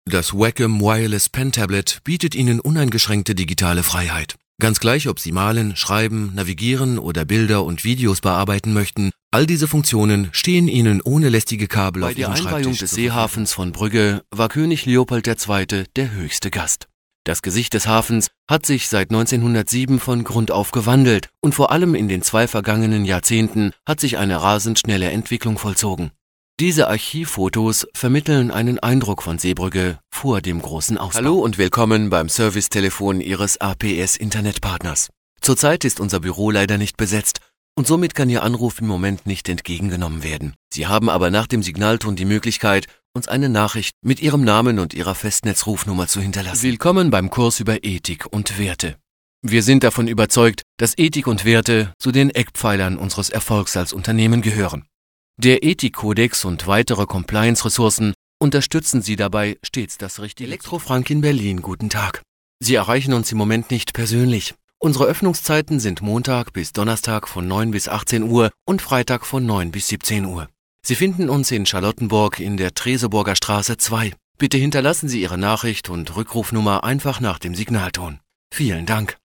Das Wacom Wireless Pen Tablet bietet Ihnen uneingeschränkte digitale Freiheit. Ganz gleich, ob Sie malen, schreiben, navigieren oder Bilder und Videos bearbeiten möchten, all diese Funktionen stehen Ihnen ohne lästige Kabel auf Ihrem Schreibtisch. Bei der Einweihung des Seehafens von Brügge war König Leopold II. Der höchste Gast. Das Gesicht des Hafens hat sich seit 1907 von Grund auf gewandelt und vor allem in den 2 vergangenen Jahrzehnten hat sich eine rasend schnelle Entwicklung vollzogen. Diese Archivfotos vermitteln einen Eindruck von Seebrügge vor dem großen Ausbau. Hallo und willkommen beim Servicetelefon Ihres APS-Internetpartners. Zurzeit ist unser Büro leider nicht besetzt und somit kann Ihr Anruf im Moment nicht entgegengenommen werden. Sie haben aber nach dem Signalton die Möglichkeit, uns eine Nachricht mit Ihrem Namen und Ihrer Festnetzrufnummer zu hinterlassen. Willkommen beim Kurs über Ethik und Werte. Wir sind davon überzeugt, dass Ethik und Werte zu den Eckpfeilern unseres Erfolgs als Unternehmen gehören. Der Ethikkodex und weitere Compliance-Ressourcen unterstützen Sie dabei, stets das Richtige. Elektrofrank in Berlin, guten Tag. Sie erreichen uns im Moment nicht persönlich. Unsere Öffnungszeiten sind Montag bis Donnerstag von 9 bis 18 Uhr und Freitag von 9 bis 17 Uhr. Sie finden uns in Charlottenburg in der Treseburger Straße 2. Bitte hinterlassen Sie Ihre Nachricht und Rückrufnummer einfach nach dem Signalton. Vielen Dank.